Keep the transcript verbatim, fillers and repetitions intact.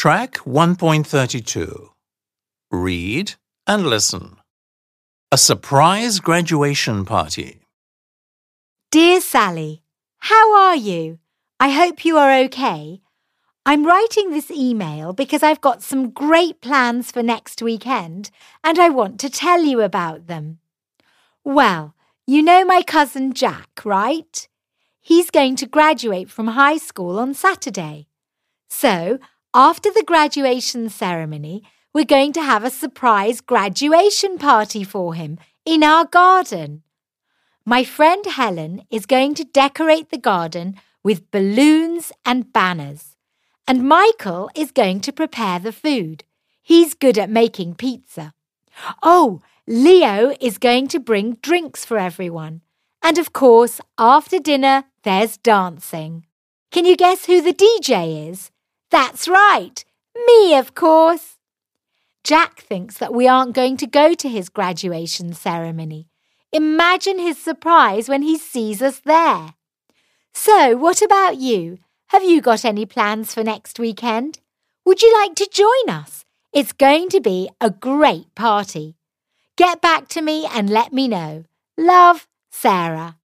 Track one point three two. Read and listen. A surprise graduation party. Dear Sally, how are you? I hope you are okay. I'm writing this email because I've got some great plans for next weekend and I want to tell you about them. Well, you know my cousin Jack, right? He's going to graduate from high school on Saturday. So, after the graduation ceremony, we're going to have a surprise graduation party for him in our garden. My friend Helen is going to decorate the garden with balloons and banners. And Michael is going to prepare the food. He's good at making pizza. Oh, Leo is going to bring drinks for everyone. And of course, after dinner, there's dancing. Can you guess who the D J is? That's right, me, of course. Jack thinks that we aren't going to go to his graduation ceremony. Imagine his surprise when he sees us there. So, what about you? Have you got any plans for next weekend? Would you like to join us? It's going to be a great party. Get back to me and let me know. Love, Sarah.